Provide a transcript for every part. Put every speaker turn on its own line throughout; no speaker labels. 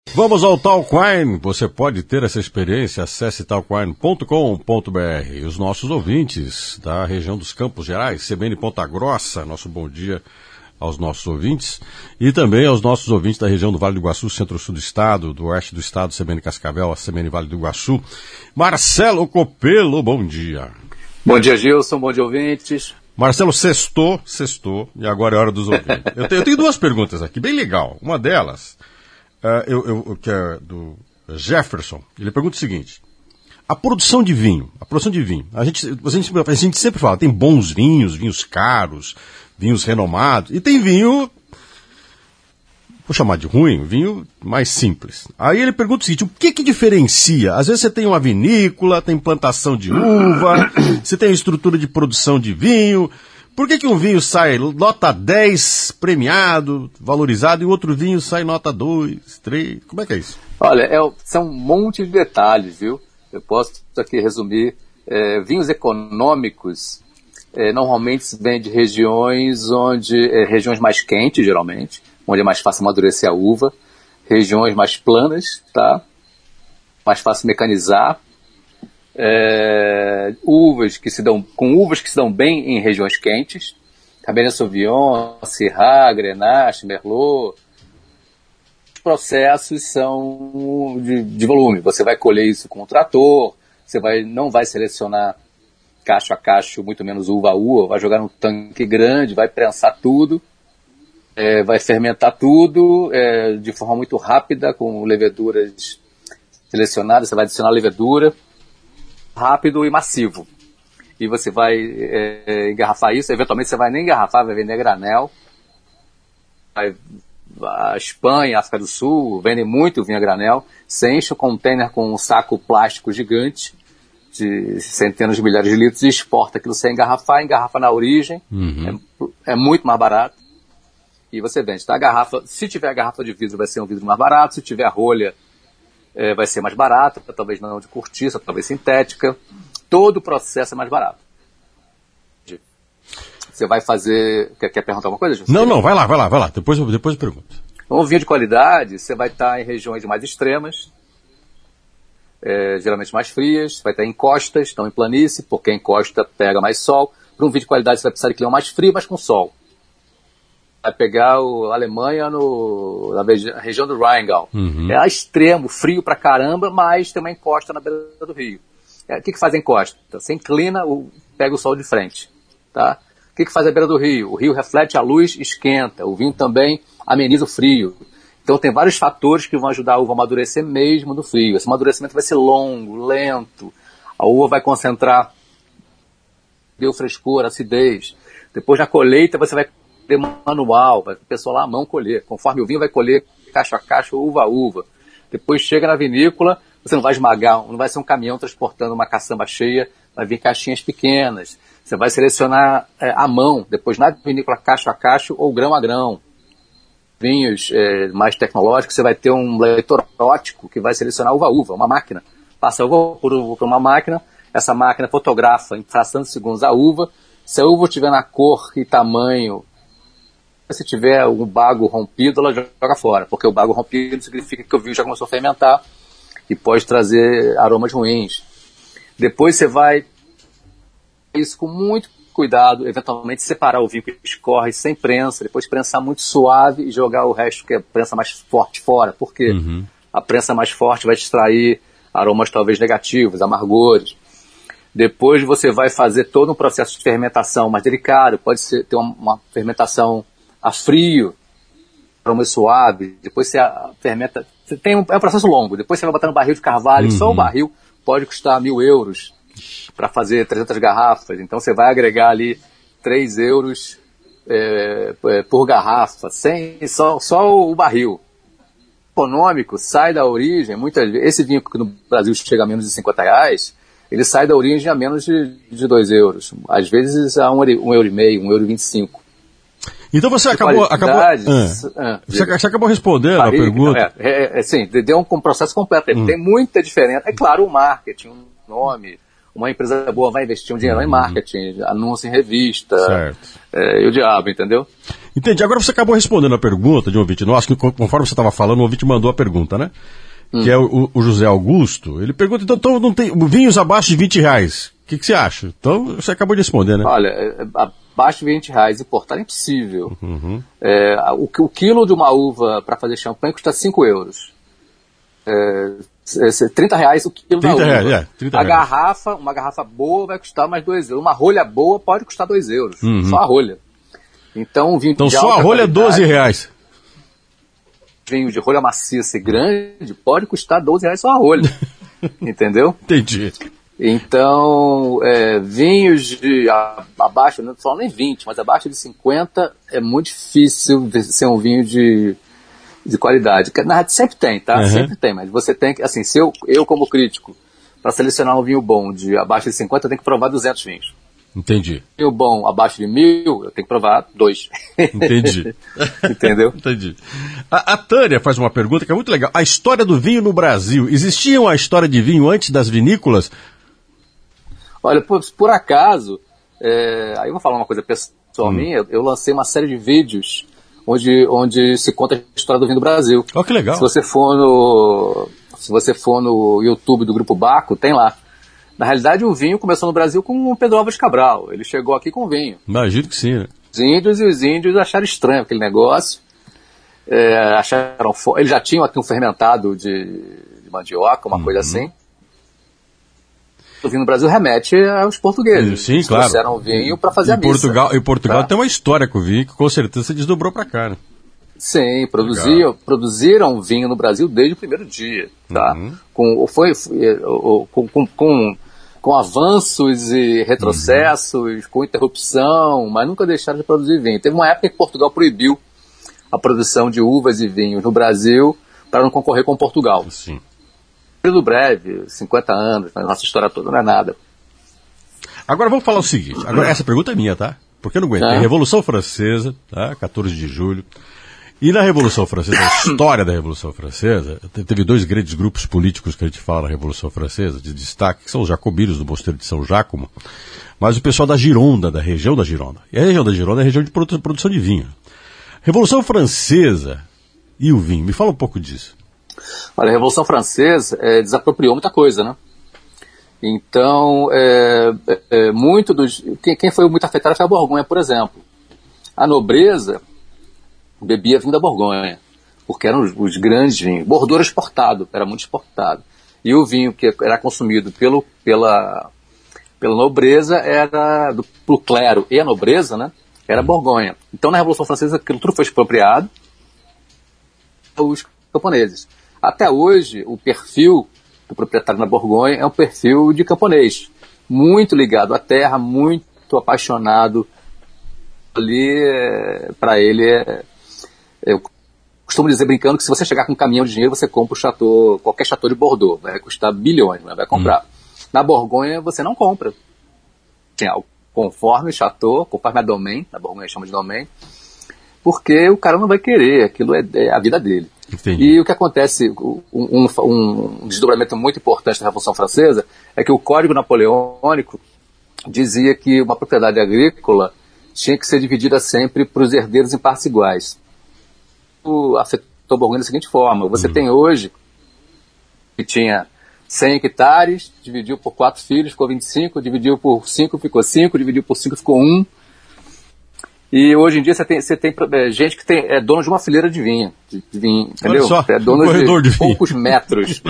Vamos ao Talk Wine. Você pode ter essa experiência. Acesse talkwine.com.br. E os nossos ouvintes da região dos Campos Gerais, CBN Ponta Grossa, nosso bom dia aos nossos ouvintes. E também aos nossos ouvintes da região do Vale do Iguaçu, centro-sul do estado, do oeste do estado, CBN Cascavel, a CBN Vale do Iguaçu. Marcelo Copelo, bom dia.
Bom dia, Gilson. Bom dia, ouvintes.
Marcelo, sextou, e agora é hora dos ouvintes. Eu tenho duas perguntas aqui, bem legal. Uma delas, que é do Jefferson, ele pergunta o seguinte: a produção de vinho, a gente sempre fala, tem bons vinhos, vinhos caros, vinhos renomados, e tem vinho, vou chamar de ruim, vinho mais simples. Aí ele pergunta o seguinte: o que diferencia? Às vezes você tem uma vinícola, tem plantação de uva, você tem estrutura de produção de vinho. Por que um vinho sai nota 10 premiado, valorizado, e o outro vinho sai nota 2, 3? Como é que é isso?
Olha, são um monte de detalhes, viu? Eu posso aqui resumir. Vinhos econômicos normalmente vêm de regiões regiões mais quentes, geralmente, onde é mais fácil amadurecer a uva, regiões mais planas, tá? Mais fácil mecanizar. Uvas que se dão bem em regiões quentes, Cabernet Sauvignon, Syrah, Grenache, Merlot. Os processos são de volume. Você vai colher isso com o trator, não vai selecionar cacho a cacho, muito menos uva a uva, vai jogar num tanque grande, vai prensar tudo, vai fermentar tudo de forma muito rápida, com leveduras selecionadas. Você vai adicionar levedura rápido e massivo. E você vai engarrafar isso. Eventualmente você vai nem engarrafar, vai vender granel. A Espanha, a África do Sul, vendem muito vinho a granel. Você enche o container com um saco plástico gigante, de centenas de milhares de litros, e exporta aquilo sem engarrafar, engarrafa na origem. Uhum. É muito mais barato. E você vende. Tá? Se tiver garrafa de vidro, vai ser um vidro mais barato. Se tiver rolha, vai ser mais barato, talvez não de cortiça, talvez sintética. Todo o processo é mais barato. Você vai fazer... Quer perguntar alguma coisa, José?
Não, vai lá. Depois eu pergunto.
Um vinho de qualidade, você vai estar em regiões mais extremas, geralmente mais frias, vai estar em costas, então em planície, porque em costa pega mais sol. Para um vinho de qualidade, você vai precisar de clima mais frio, mas com sol. Vai pegar a Alemanha na região do Rheingau. Uhum. É extremo, frio pra caramba, mas também encosta na beira do rio. O que faz a encosta? Você inclina, pega o sol de frente. Tá? O que faz a beira do rio? O rio reflete a luz, esquenta. O vinho também ameniza o frio. Então tem vários fatores que vão ajudar a uva a amadurecer mesmo no frio. Esse amadurecimento vai ser longo, lento. A uva vai concentrar o frescor, a acidez. Depois na colheita você vai manual, vai o pessoal lá à mão colher. Conforme o vinho vai colher cacho a cacho, uva a uva. Depois chega na vinícola, você não vai esmagar, não vai ser um caminhão transportando uma caçamba cheia, vai vir caixinhas pequenas. Você vai selecionar à mão, depois na vinícola cacho a cacho ou grão a grão. Vinhos mais tecnológicos, você vai ter um leitor óptico que vai selecionar uva a uva, uma máquina. Passa a uva por uma máquina, essa máquina fotografa em fração de segundos a uva. Se a uva estiver na cor e tamanho, se tiver um bago rompido, ela joga fora, porque o bago rompido significa que o vinho já começou a fermentar e pode trazer aromas ruins. Depois você vai isso com muito cuidado, eventualmente separar o vinho que escorre sem prensa, depois prensar muito suave e jogar o resto, que é a prensa mais forte, fora, porque a prensa mais forte vai extrair aromas talvez negativos, amargores. Depois você vai fazer todo um processo de fermentação mais delicado, pode ter uma fermentação a frio, aroma suave, depois você fermenta, é um processo longo, depois você vai botar no barril de carvalho, só o barril pode custar 1.000 euros para fazer 300 garrafas, então você vai agregar ali 3 euros por garrafa, só o barril. Econômico sai da origem, muitas vezes, esse vinho que no Brasil chega a menos de 50 reais, ele sai da origem a menos de 2 euros, às vezes a 1,5 euro, 1,25 euro.
Então você você acabou respondendo a pergunta.
Sim, deu um processo completo. Tem muita diferença. É claro, o marketing, o nome, uma empresa boa vai investir um dinheiro em marketing, anúncio em revista, e o diabo, entendeu?
Entendi. Agora você acabou respondendo a pergunta de um ouvinte nosso, que conforme você estava falando, o ouvinte mandou a pergunta, né? Que é o José Augusto. Ele pergunta, então não tem vinhos abaixo de R$20. O que você acha? Então, você acabou de responder, né?
Olha, abaixo de R$20 importar é impossível. O quilo de uma uva para fazer champanhe custa €5. R$30 o quilo da uva.
R$30.
Uma garrafa boa vai custar mais €2. Uma rolha boa pode custar €2. Só a rolha. Então,
só a rolha é R$12.
Vinho de rolha maciça e grande pode custar R$12 só a rolha. Entendeu?
Entendi.
Então, vinhos de abaixo, não falo nem 20, mas abaixo de 50 é muito difícil ser um vinho de qualidade. Na verdade, sempre tem, tá? Sempre tem, mas você tem que, assim, se eu como crítico, para selecionar um vinho bom de abaixo de 50, eu tenho que provar 200 vinhos.
Entendi.
Vinho bom abaixo de 1.000, eu tenho que provar 2.
Entendi.
Entendeu?
Entendi. A Tânia faz uma pergunta que é muito legal. A história do vinho no Brasil. Existia uma história de vinho antes das vinícolas?
Olha, por acaso, aí eu vou falar uma coisa pessoal minha, eu lancei uma série de vídeos onde se conta a história do vinho do Brasil.
Oh, que legal.
Se você for no YouTube do Grupo Baco, tem lá. Na realidade, o vinho começou no Brasil com o Pedro Álvares Cabral. Ele chegou aqui com vinho.
Imagino que sim, né?
Os índios acharam estranho aquele negócio. Eles já tinham aqui um fermentado de mandioca, uma coisa assim. O vinho no Brasil remete aos portugueses.
Sim, claro. Eles
trouxeram vinho para fazer a missa.
Portugal tem uma história com o vinho que com certeza se desdobrou para cá, né?
Sim, produziram vinho no Brasil desde o primeiro dia, tá? Com avanços e retrocessos, com interrupção, mas nunca deixaram de produzir vinho. Teve uma época que Portugal proibiu a produção de uvas e vinhos no Brasil para não concorrer com Portugal.
Sim.
Período breve, 50 anos, mas nossa história toda não é nada.
Agora vamos falar o seguinte, essa pergunta é minha, tá? Porque eu não aguento. Revolução Francesa, tá? 14 de julho. E na Revolução Francesa, a história da Revolução Francesa, teve 2 grandes grupos políticos que a gente fala na Revolução Francesa, de destaque, que são os jacobinos do Mosteiro de São Jácomo, mas o pessoal da Gironda, da região da Gironda. E a região da Gironda é a região de produção de vinho. Revolução Francesa e o vinho, me fala um pouco disso.
Olha, a Revolução Francesa desapropriou muita coisa, né? Então, quem foi muito afetado foi a Borgonha, por exemplo. A nobreza bebia vinho da Borgonha, porque eram os grandes vinhos. Bordeaux era exportado, era muito exportado. E o vinho que era consumido pela nobreza era pro clero e a nobreza, né? Era Borgonha. Então, na Revolução Francesa, aquilo tudo foi expropriado aos camponeses. Até hoje, o perfil do proprietário na Borgonha é um perfil de camponês, muito ligado à terra, muito apaixonado. Ali, para ele, eu costumo dizer brincando que se você chegar com um caminhão de dinheiro, você compra qualquer chateau de Bordeaux, vai custar bilhões, mas vai comprar. Na Borgonha, você não compra. Conforme o chateau, conforme a domaine, na Borgonha chama de domaine, porque o cara não vai querer, aquilo é a vida dele.
Entendi.
E o que acontece, um desdobramento muito importante da Revolução Francesa, é que o Código Napoleônico dizia que uma propriedade agrícola tinha que ser dividida sempre para os herdeiros em partes iguais. Afetou a Borgonha da seguinte forma: você tem hoje, que tinha 100 hectares, dividiu por 4 filhos, ficou 25, dividiu por 5, ficou 5, dividiu por 5, ficou 1. E hoje em dia você tem gente que é dono de uma fileira de vinho, entendeu?
Olha só,
é dono
de
poucos metros.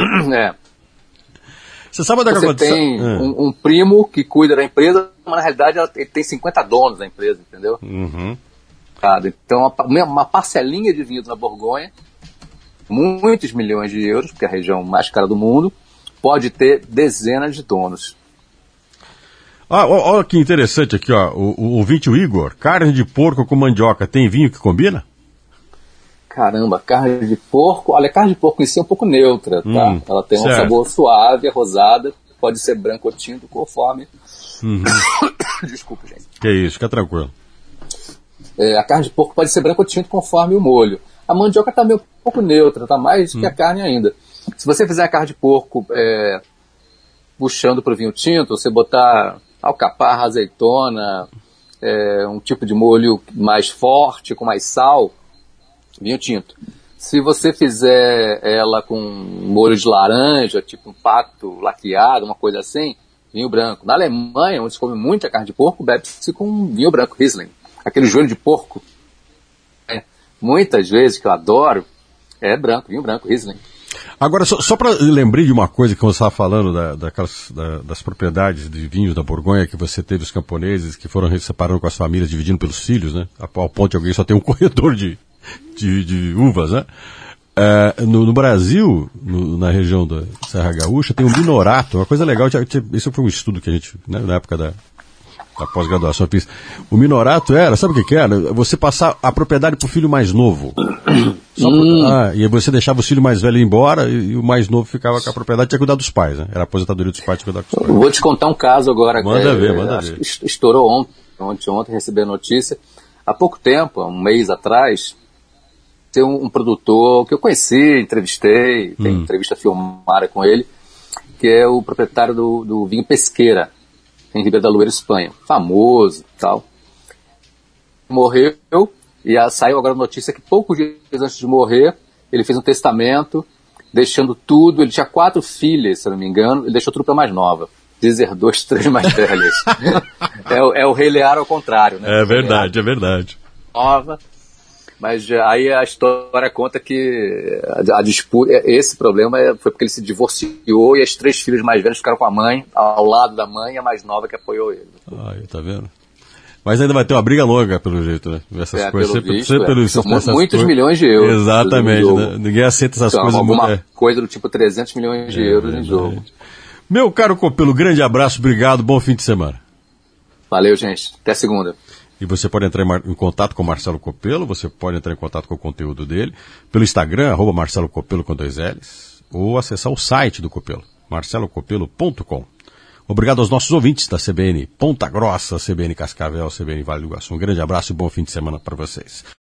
Você sabe onde
você tem um primo que cuida da empresa, mas na realidade ele tem 50 donos da empresa, entendeu? Então uma parcelinha de vinho na Borgonha, muitos milhões de euros, porque é a região mais cara do mundo, pode ter dezenas de donos.
Olha que interessante aqui, ó. O ouvinte, o Igor, carne de porco com mandioca, tem vinho que combina?
Caramba, carne de porco. Olha, a carne de porco em si é um pouco neutra, tá? Ela tem um sabor suave, rosada, pode ser branco ou tinto, conforme. Desculpa, gente.
Que isso, fica tranquilo.
A carne de porco pode ser branco ou tinto, conforme o molho. A mandioca tá meio um pouco neutra, tá mais que a carne ainda. Se você fizer a carne de porco puxando para o vinho tinto, você botar alcaparra, azeitona, um tipo de molho mais forte, com mais sal, vinho tinto. Se você fizer ela com molho de laranja, tipo um pato laqueado, uma coisa assim, vinho branco. Na Alemanha, onde se come muita carne de porco, bebe-se com vinho branco, Riesling. Aquele joelho de porco, muitas vezes, que eu adoro, é branco, vinho branco, Riesling.
Agora, só para lembrei de uma coisa que você estava falando das propriedades de vinhos da Borgonha, que você teve os camponeses que foram se separando com as famílias, dividindo pelos filhos, né? Ao ponto de alguém só ter um corredor de uvas, né? No Brasil, na região da Serra Gaúcha, tem um minorato, uma coisa legal, isso foi um estudo que a gente, né, na época da pós-graduação fiz. O minorato sabe o que era? Você passar a propriedade para o filho mais novo. E aí você deixava o filho mais velho ir embora e o mais novo ficava com a propriedade, tinha que cuidar dos pais, né? Era a aposentadoria dos pais, tinha que cuidar dos pais.
Vou te contar um caso agora.
Manda ver.
Estourou ontem recebi a notícia. Há pouco tempo, há um mês atrás, tem um produtor que eu conheci, entrevistei, tem entrevista filmada com ele, que é o proprietário do vinho Pesqueira, em Ribeira da Lueira, Espanha. Famoso e tal. Morreu, e saiu agora a notícia que poucos dias antes de morrer, ele fez um testamento, deixando tudo. Ele tinha 4 filhas, se eu não me engano, ele deixou tudo para mais nova. Deserdou as 3 mais velhas. é o Rei Lear ao contrário, né?
É verdade.
Nova. Mas aí a história conta que a disputa, esse problema foi porque ele se divorciou e as 3 filhas mais velhas ficaram com a mãe, ao lado da mãe, e a mais nova que apoiou ele.
Aí, tá vendo? Mas ainda vai ter uma briga longa, pelo jeito, né? Essas coisas.
São muitos milhões de euros.
Exatamente, né? Ninguém aceita essas coisas.
Alguma coisa do tipo 300 milhões de euros em jogo.
Meu caro Copelo, grande abraço, obrigado, bom fim de semana.
Valeu, gente. Até segunda.
E você pode entrar em contato com o Marcelo Copelo, você pode entrar em contato com o conteúdo dele, pelo Instagram, @Marcelo Copelo com 2 L's, ou acessar o site do Copelo, marcelocopelo.com. Obrigado aos nossos ouvintes da CBN Ponta Grossa, CBN Cascavel, CBN Vale do Iguaçu. Um grande abraço e bom fim de semana para vocês.